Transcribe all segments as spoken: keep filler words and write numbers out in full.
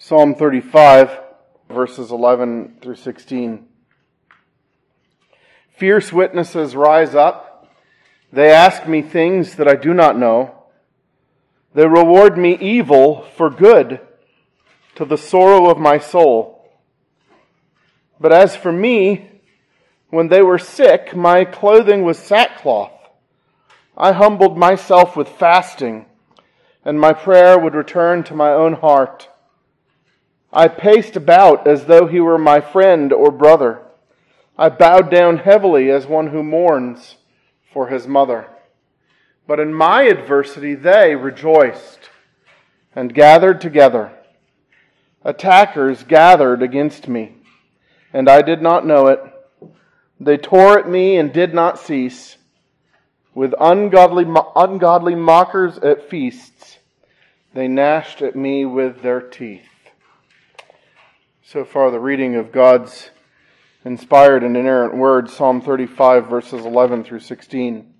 Psalm thirty-five, verses eleven through sixteen. Fierce witnesses rise up. They ask me things that I do not know. They reward me evil for good, to the sorrow of my soul. But as for me, when they were sick, my clothing was sackcloth. I humbled myself with fasting, and my prayer would return to my own heart. I paced about as though he were my friend or brother. I bowed down heavily as one who mourns for his mother. But in my adversity they rejoiced and gathered together. Attackers gathered against me, and I did not know it. They tore at me and did not cease. With ungodly, ungodly mockers at feasts, they gnashed at me with their teeth. So far, the reading of God's inspired and inerrant word, Psalm thirty-five, verses eleven through sixteen.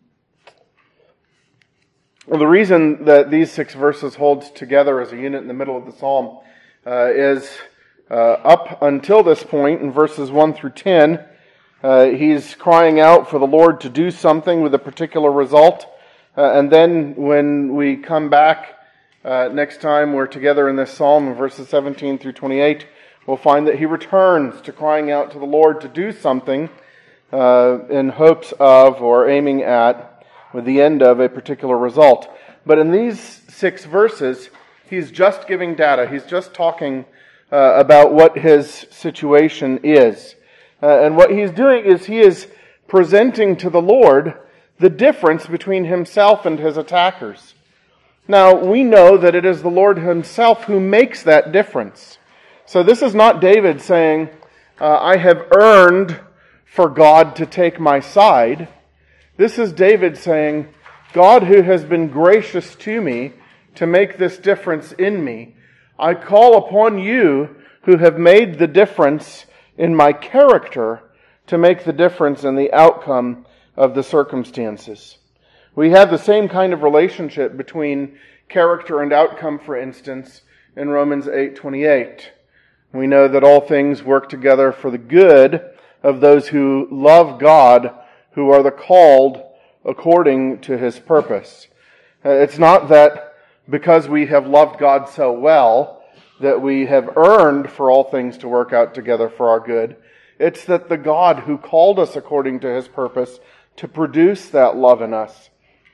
Well, the reason that these six verses hold together as a unit in the middle of the psalm uh, is uh, up until this point, in verses one through ten, uh, he's crying out for the Lord to do something with a particular result. Uh, and then when we come back uh, next time we're together in this psalm, in verses seventeen through twenty-eight, we'll find that he returns to crying out to the Lord to do something uh, in hopes of or aiming at with the end of a particular result. But in these six verses, he's just giving data. He's just talking uh, about what his situation is. Uh, and what he's doing is he is presenting to the Lord the difference between himself and his attackers. Now, we know that it is the Lord himself who makes that difference. So this is not David saying, uh, I have earned for God to take my side. This is David saying, God who has been gracious to me to make this difference in me, I call upon you who have made the difference in my character to make the difference in the outcome of the circumstances. We have the same kind of relationship between character and outcome, for instance, in Romans eight twenty-eight. We know that all things work together for the good of those who love God, who are the called according to his purpose. It's not that because we have loved God so well that we have earned for all things to work out together for our good. It's that the God who called us according to his purpose to produce that love in us,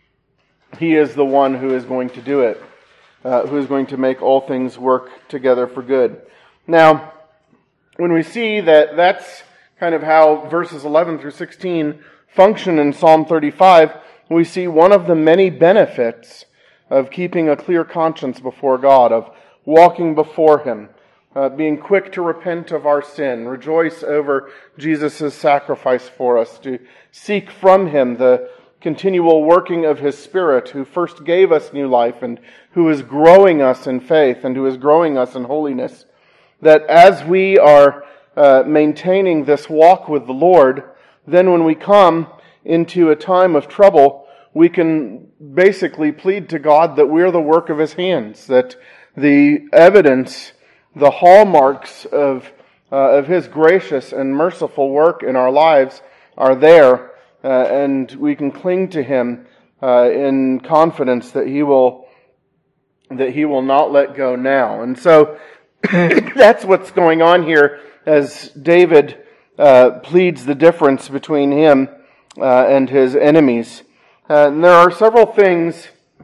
he is the one who is going to do it, uh, who is going to make all things work together for good. Now, when we see that that's kind of how verses eleven through sixteen function in Psalm thirty-five, we see one of the many benefits of keeping a clear conscience before God, of walking before him, uh, being quick to repent of our sin, rejoice over Jesus' sacrifice for us, to seek from him the continual working of his Spirit, who first gave us new life and who is growing us in faith and who is growing us in holiness. That as we are uh, maintaining this walk with the Lord, then when we come into a time of trouble, we can basically plead to God that we're the work of his hands, that the evidence, the hallmarks of, uh, of his gracious and merciful work in our lives are there, uh, and we can cling to him uh, in confidence that he will, that he will not let go now. And so, that's what's going on here as David uh, pleads the difference between him uh, and his enemies. Uh, and there are several things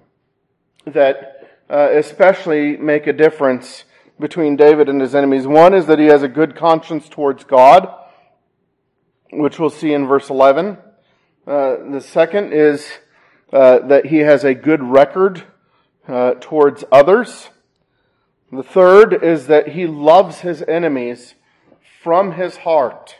that uh, especially make a difference between David and his enemies. One is that he has a good conscience towards God, which we'll see in verse eleven. Uh, the second is uh, that he has a good record uh, towards others. The third is that he loves his enemies from his heart.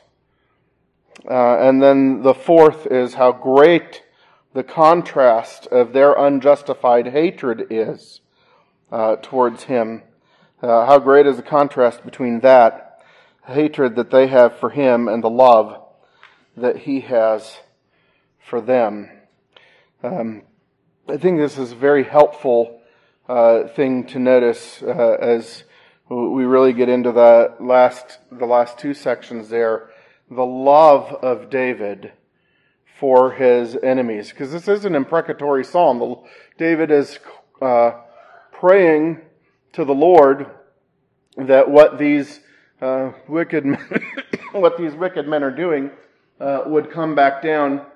Uh, and then the fourth is how great the contrast of their unjustified hatred is uh, towards him. Uh, how great is the contrast between that hatred that they have for him and the love that he has for them. Um, I think this is very helpful uh, thing to notice uh, as we really get into the last, the last two sections there, the love of David for his enemies. Because this is an imprecatory psalm. David is uh, praying to the Lord that what these uh, wicked men, what these wicked men are doing uh, would come back down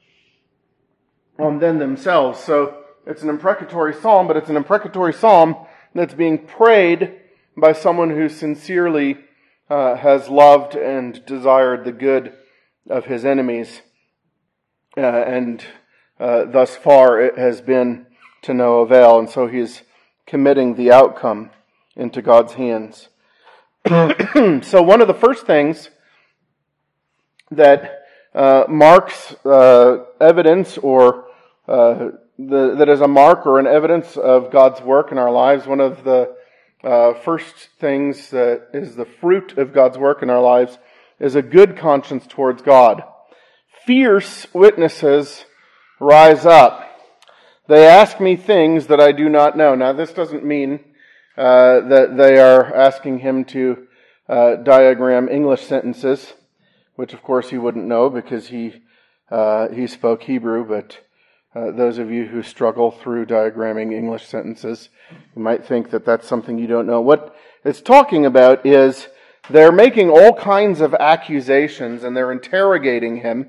on them themselves. So it's an imprecatory psalm, but it's an imprecatory psalm that's being prayed by someone who sincerely uh, has loved and desired the good of his enemies. Uh, and uh, thus far it has been to no avail. And so he's committing the outcome into God's hands. So one of the first things that uh, marks uh, evidence or uh, the, that is a mark or an evidence of God's work in our lives, one of the uh, first things that is the fruit of God's work in our lives is a good conscience towards God. Fierce witnesses rise up. They ask me things that I do not know. Now, this doesn't mean uh, that they are asking him to uh, diagram English sentences, which of course he wouldn't know because he uh, he spoke Hebrew. But uh, those of you who struggle through diagramming English sentences, you might think that that's something you don't know. What it's talking about is they're making all kinds of accusations and they're interrogating him.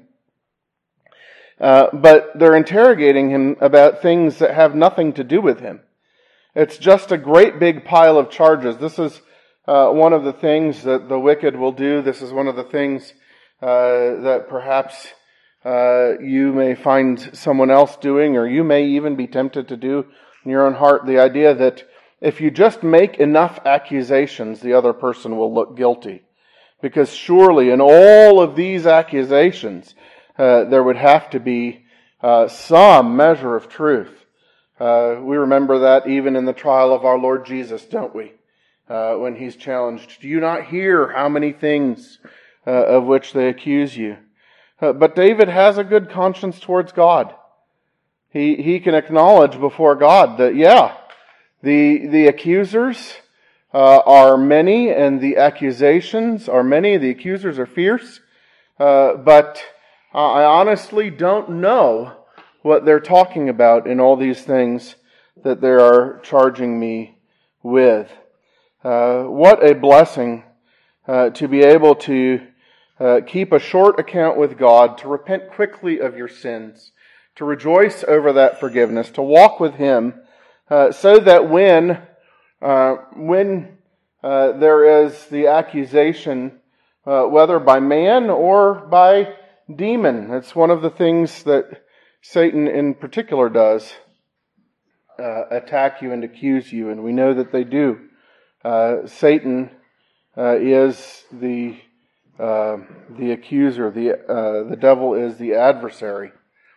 Uh, but they're interrogating him about things that have nothing to do with him. It's just a great big pile of charges. This is uh, one of the things that the wicked will do. This is one of the things uh, that perhaps uh, you may find someone else doing, or you may even be tempted to do in your own heart. The idea that if you just make enough accusations, the other person will look guilty. Because surely in all of these accusations, uh, there would have to be uh, some measure of truth. Uh, we remember that even in the trial of our Lord Jesus, don't we? Uh, when he's challenged, do you not hear how many things uh, of which they accuse you? Uh, but David has a good conscience towards God. He he can acknowledge before God that, yeah, the the accusers uh, are many and the accusations are many. The accusers are fierce. Uh, but I honestly don't know what they're talking about in all these things that they are charging me with. Uh, what a blessing uh, to be able to uh, keep a short account with God, to repent quickly of your sins, to rejoice over that forgiveness, to walk with Him, uh, so that when uh, when uh, there is the accusation, uh, whether by man or by demon, it's one of the things that Satan in particular does, uh, attack you and accuse you, and we know that they do. Uh, Satan uh, is the uh, the accuser. The uh, the devil is the adversary.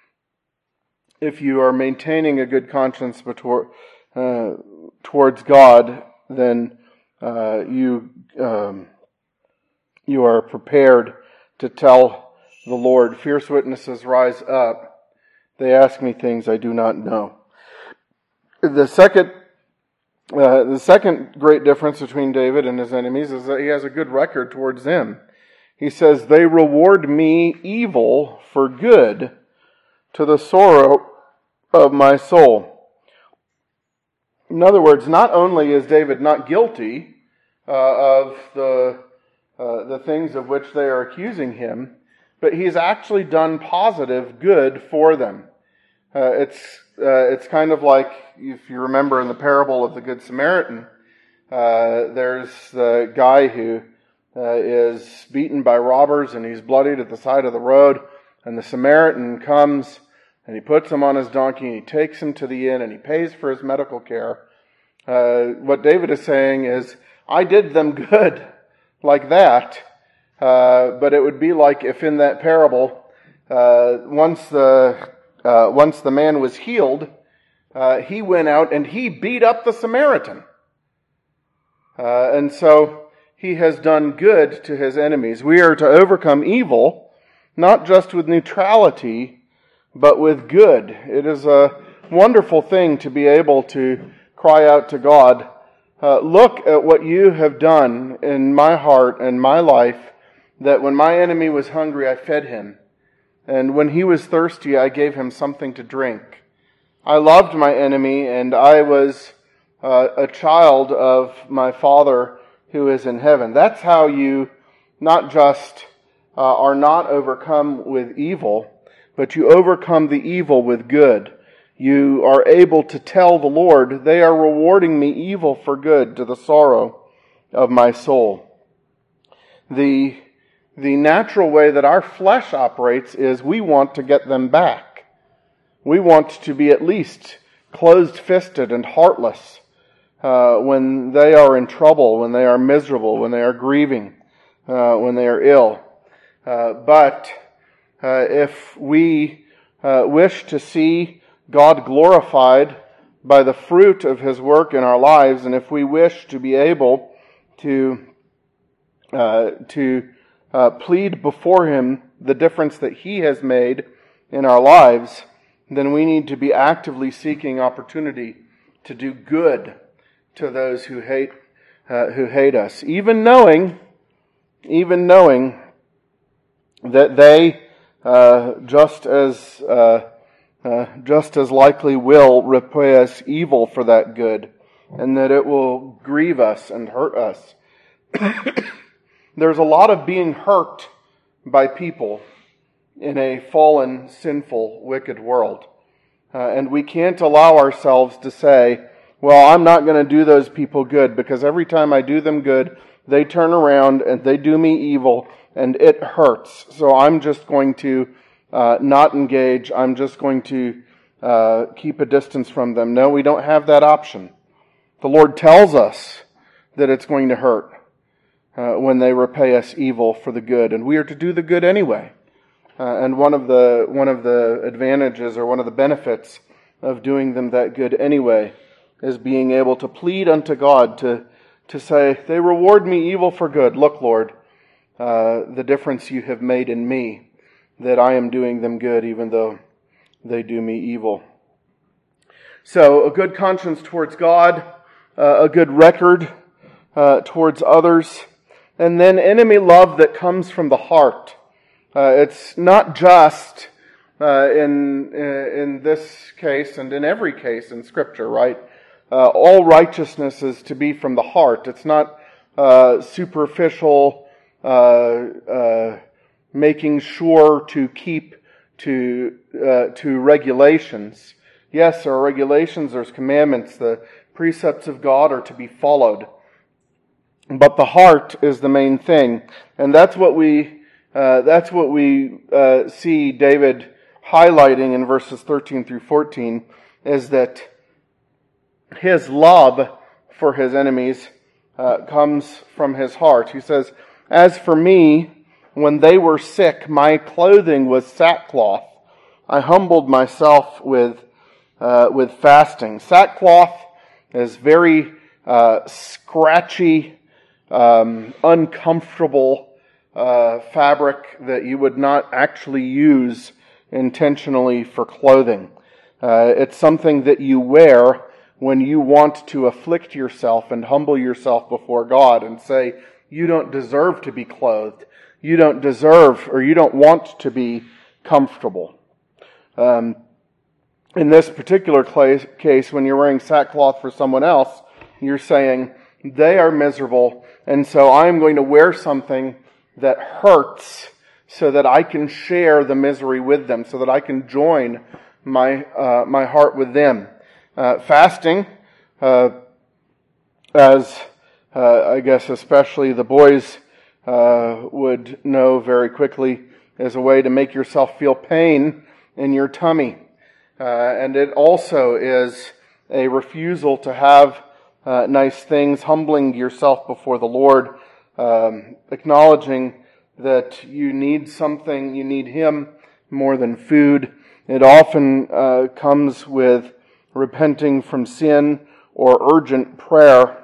If you are maintaining a good conscience between, uh, towards God, then uh, you um, you are prepared to tell the Lord, fierce witnesses rise up. They ask me things I do not know. The second, uh, the second great difference between David and his enemies is that he has a good record towards them. He says, they reward me evil for good to the sorrow of my soul. In other words, not only is David not guilty uh, of the uh, the things of which they are accusing him, but he's actually done positive good for them. Uh, it's uh, it's kind of like, if you remember in the parable of the Good Samaritan, uh, there's the guy who uh, is beaten by robbers and he's bloodied at the side of the road, and the Samaritan comes and he puts him on his donkey and he takes him to the inn and he pays for his medical care. Uh, what David is saying is, I did them good like that, uh, but it would be like if in that parable, uh, once the uh, once the man was healed, uh, he went out and he beat up the Samaritan. Uh, and so he has done good to his enemies. We are to overcome evil, not just with neutrality, but with good. It is a wonderful thing to be able to cry out to God uh, look at what you have done in my heart and my life, that when my enemy was hungry, I fed him. And when he was thirsty, I gave him something to drink. I loved my enemy, and I was uh, a child of my Father who is in heaven. That's how you not just uh, are not overcome with evil, but you overcome the evil with good. You are able to tell the Lord, they are rewarding me evil for good to the sorrow of my soul. The, the natural way that our flesh operates is we want to get them back. We want to be at least closed-fisted and heartless uh, when they are in trouble, when they are miserable, when they are grieving, uh, when they are ill. Uh, but uh, if we uh, wish to see God glorified by the fruit of His work in our lives, and if we wish to be able to uh, to uh, plead before Him the difference that He has made in our lives, then we need to be actively seeking opportunity to do good to those who hate uh, who hate us, even knowing, even knowing that they uh, just as uh, uh, just as likely will repay us evil for that good, and that it will grieve us and hurt us. There's a lot of being hurt by people in a fallen, sinful, wicked world. Uh, and we can't allow ourselves to say, well, I'm not going to do those people good, because every time I do them good, they turn around and they do me evil, and it hurts. So I'm just going to uh, not engage. I'm just going to uh, keep a distance from them. No, we don't have that option. The Lord tells us that it's going to hurt uh, when they repay us evil for the good, and we are to do the good anyway. Uh, and one of the one of the advantages, or one of the benefits of doing them that good anyway, is being able to plead unto God to to say, they reward me evil for good. Look, Lord, uh, the difference you have made in me, that I am doing them good even though they do me evil. So a good conscience towards God, uh, a good record uh, towards others, and then enemy love that comes from the heart. Uh, it's not just uh, in in this case and in every case in Scripture, right? Uh, all righteousness is to be from the heart. It's not uh, superficial, uh, uh, making sure to keep to uh, to regulations. Yes, there are regulations, there's commandments. The precepts of God are to be followed. But the heart is the main thing. And that's what we uh, that's what we uh, see David highlighting in verses thirteen through fourteen, is that his love for his enemies uh, comes from his heart. He says, as for me, when they were sick, my clothing was sackcloth. I humbled myself with uh, with fasting. Sackcloth is very uh, scratchy, um, uncomfortable uh, fabric that you would not actually use intentionally for clothing. Uh, it's something that you wear when you want to afflict yourself and humble yourself before God and say, you don't deserve to be clothed. You don't deserve, or you don't want to be comfortable. Um, in this particular case, when you're wearing sackcloth for someone else, you're saying, they are miserable, and so I'm going to wear something that hurts so that I can share the misery with them, so that I can join my uh, my heart with them. Uh, fasting, uh, as uh, I guess especially the boys uh, would know very quickly, is a way to make yourself feel pain in your tummy. Uh, and it also is a refusal to have uh, nice things, humbling yourself before the Lord, um, acknowledging that you need something, you need Him more than food. It often uh, comes with repenting from sin or urgent prayer.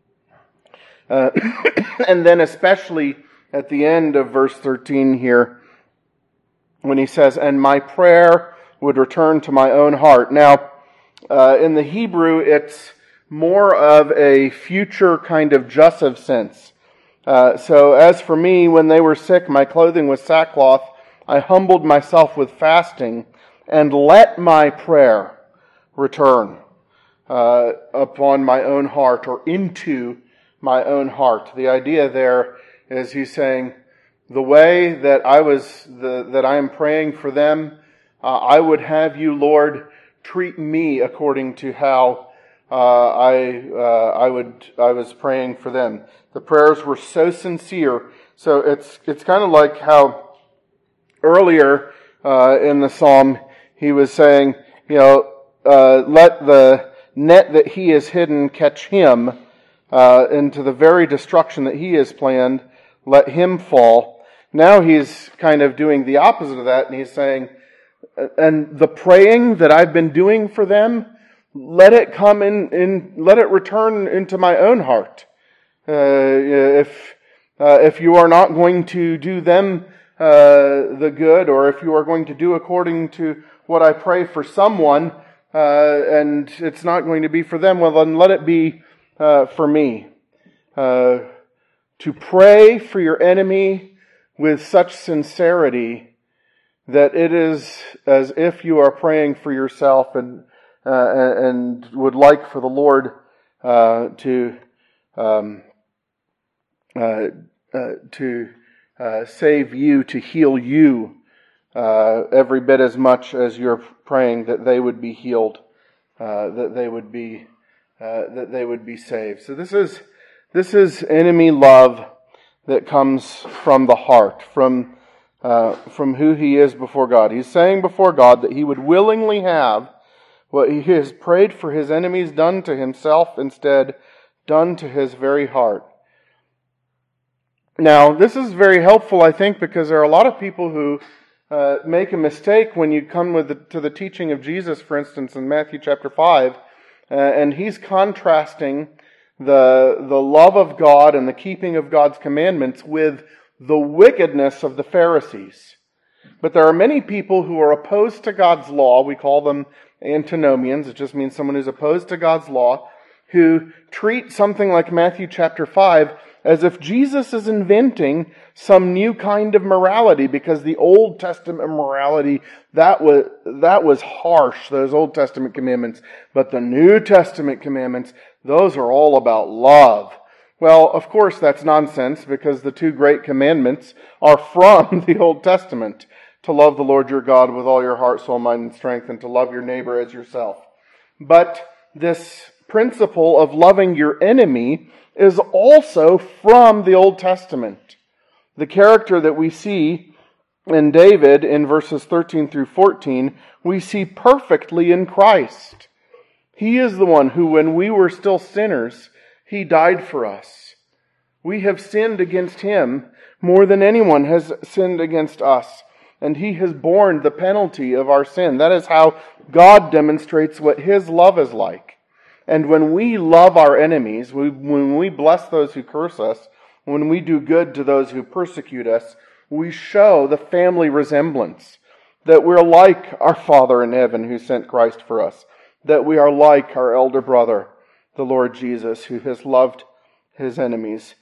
Uh, and then especially at the end of verse thirteen here, when he says, and my prayer would return to my own heart. Now, uh, in the Hebrew, it's more of a future kind of jussive sense. Uh, so as for me, when they were sick, my clothing was sackcloth. I humbled myself with fasting and let my prayer return uh, upon my own heart or into my own heart. The idea there is he's saying, the way that I was, the, that I am praying for them, uh, I would have you, Lord, treat me according to how uh, I uh, I would I was praying for them. The prayers were so sincere. So it's it's kind of like how earlier uh, in the psalm he was saying, you know, uh, let the net that he has hidden catch him uh, into the very destruction that he has planned. Let him fall. Now he's kind of doing the opposite of that, and he's saying, and the praying that I've been doing for them, let it come in, in let it return into my own heart. Uh, if uh, if you are not going to do them uh, the good, or if you are going to do according to what I pray for someone, uh, and it's not going to be for them, well then let it be uh, for me. Uh, to pray for your enemy with such sincerity that it is as if you are praying for yourself and uh, and would like for the Lord uh, to um, uh, uh, to uh, save you, to heal you uh, every bit as much as you're praying that they would be healed, uh, that they would be uh, that they would be saved. So this is this is enemy love that comes from the heart, from uh, from who he is before God. He's saying before God that he would willingly have what he has prayed for his enemies done to himself instead, done to his very heart. Now, this is very helpful, I think, because there are a lot of people who uh, make a mistake when you come with the, to the teaching of Jesus, for instance, in Matthew chapter five, uh, and he's contrasting the the love of God and the keeping of God's commandments with the wickedness of the Pharisees. But there are many people who are opposed to God's law. We call them antinomians. It just means someone who's opposed to God's law, who treat something like Matthew chapter five as if Jesus is inventing some new kind of morality, because the Old Testament morality, that was, that was harsh, those Old Testament commandments. But the New Testament commandments, those are all about love. Well, of course that's nonsense, because the two great commandments are from the Old Testament. To love the Lord your God with all your heart, soul, mind, and strength, and to love your neighbor as yourself. But this principle of loving your enemy is also from the Old Testament. The character that we see in David in verses thirteen through fourteen, we see perfectly in Christ. He is the one who, when we were still sinners, he died for us. We have sinned against him more than anyone has sinned against us. And he has borne the penalty of our sin. That is how God demonstrates what his love is like. And when we love our enemies, we, when we bless those who curse us, when we do good to those who persecute us, we show the family resemblance. That we're like our Father in heaven who sent Christ for us. That we are like our elder brother, the Lord Jesus, who has loved his enemies.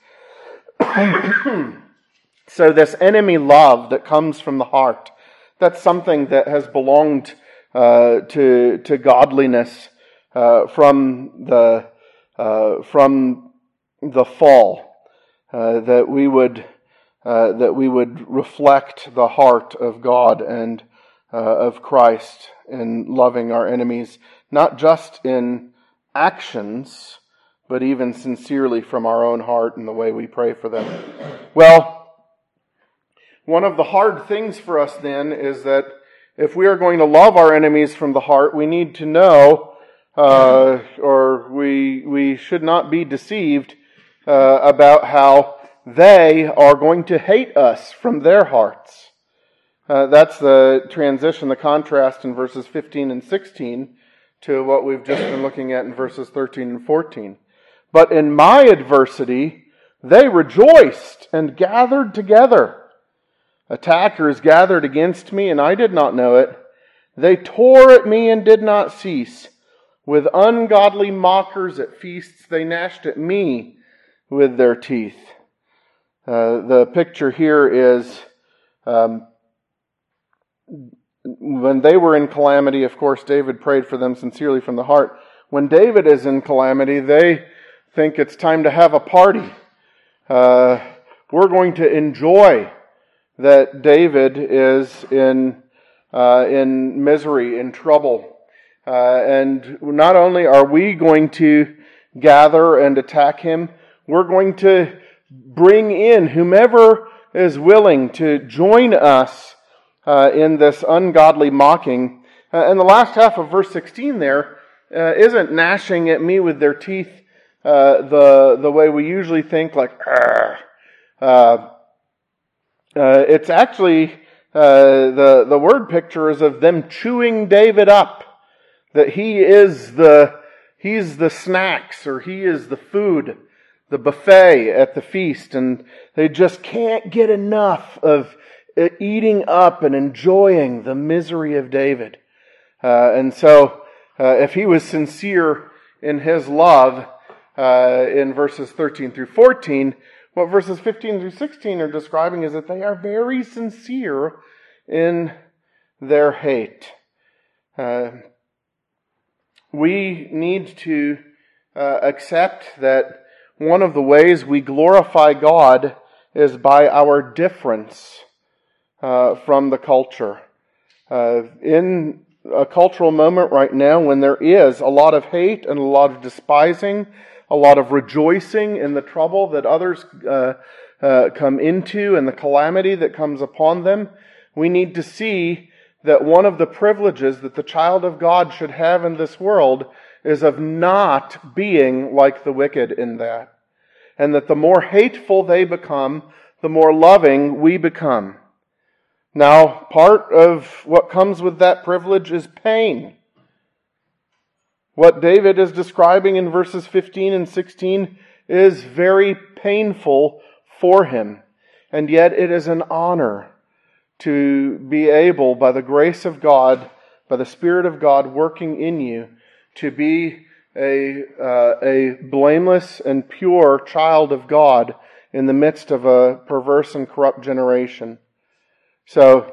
So this enemy love that comes from the heart, that's something that has belonged uh, to to godliness uh, from the uh, from the fall. Uh, that we would uh, that we would reflect the heart of God and uh, of Christ in loving our enemies, not just in actions, but even sincerely from our own heart in the way we pray for them. Well, one of the hard things for us then is that if we are going to love our enemies from the heart, we need to know, uh, or we we should not be deceived uh, about how they are going to hate us from their hearts. Uh, that's the transition, the contrast in verses fifteen and sixteen to what we've just been looking at in verses thirteen and fourteen. But in my adversity, they rejoiced and gathered together. Attackers gathered against me, and I did not know it. They tore at me and did not cease. With ungodly mockers at feasts, they gnashed at me with their teeth. Uh, the picture here is um, when they were in calamity, of course, David prayed for them sincerely from the heart. When David is in calamity, they think it's time to have a party. Uh, we're going to enjoy that David is in uh, in misery, in trouble. Uh, and not only are we going to gather and attack him, we're going to bring in whomever is willing to join us uh, in this ungodly mocking. Uh, and the last half of verse sixteen there uh, isn't gnashing at me with their teeth uh, the the way we usually think, like, uh, uh, it's actually, uh, the, the word picture is of them chewing David up. That he is the, he's the snacks, or he is the food, the buffet at the feast, and they just can't get enough of eating up and enjoying the misery of David. Uh, and so, uh, if he was sincere in his love, uh, in verses thirteen through fourteen, what verses fifteen through sixteen are describing is that they are very sincere in their hate. Uh, We need to uh, accept that one of the ways we glorify God is by our difference uh, from the culture. Uh, in a cultural moment right now when there is a lot of hate and a lot of despising, a lot of rejoicing in the trouble that others uh, uh, come into and the calamity that comes upon them, we need to see that one of the privileges that the child of God should have in this world is of not being like the wicked in that. And that the more hateful they become, the more loving we become. Now, part of what comes with that privilege is pain. What David is describing in verses fifteen and sixteen is very painful for him. And yet it is an honor to be able, by the grace of God, by the Spirit of God working in you, to be a uh, a blameless and pure child of God in the midst of a perverse and corrupt generation. So,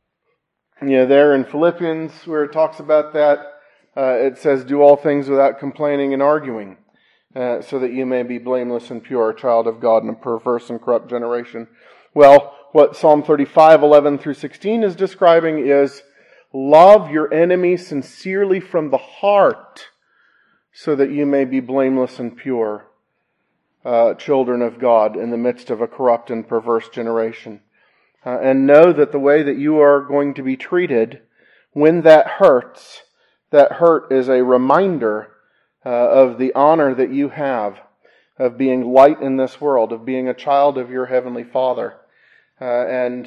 you know, there in Philippians, where it talks about that, uh, it says, "Do all things without complaining and arguing, uh, so that you may be blameless and pure, a child of God in a perverse and corrupt generation." Well, what Psalm thirty-five, eleven through sixteen is describing is, love your enemy sincerely from the heart, so that you may be blameless and pure, uh, children of God in the midst of a corrupt and perverse generation. Uh, and know that the way that you are going to be treated, when that hurts, that hurt is a reminder uh, of the honor that you have of being light in this world, of being a child of your Heavenly Father. Uh, and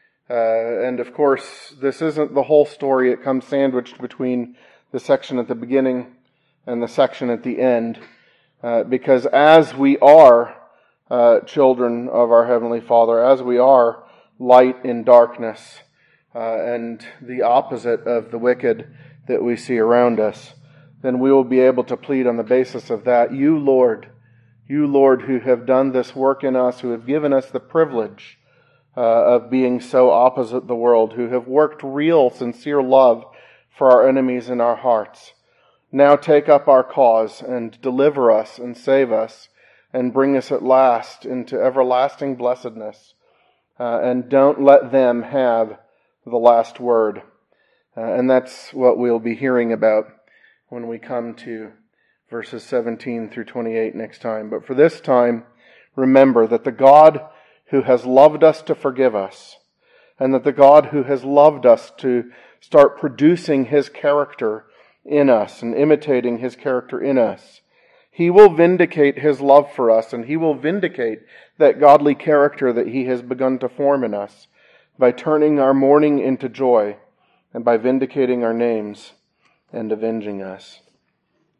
uh, and of course, this isn't the whole story. It comes sandwiched between the section at the beginning and the section at the end. Uh, because as we are uh, children of our Heavenly Father, as we are light in darkness, uh, and the opposite of the wicked that we see around us, then we will be able to plead on the basis of that. You, Lord, you, Lord, who have done this work in us, who have given us the privilege Uh, of being so opposite the world, who have worked real, sincere love for our enemies in our hearts. Now take up our cause and deliver us and save us and bring us at last into everlasting blessedness. Uh, and don't let them have the last word. Uh, and that's what we'll be hearing about when we come to verses seventeen through twenty-eight next time. But for this time, remember that the God who has loved us to forgive us, and that the God who has loved us to start producing His character in us and imitating His character in us, He will vindicate His love for us, and He will vindicate that godly character that He has begun to form in us by turning our mourning into joy and by vindicating our names and avenging us.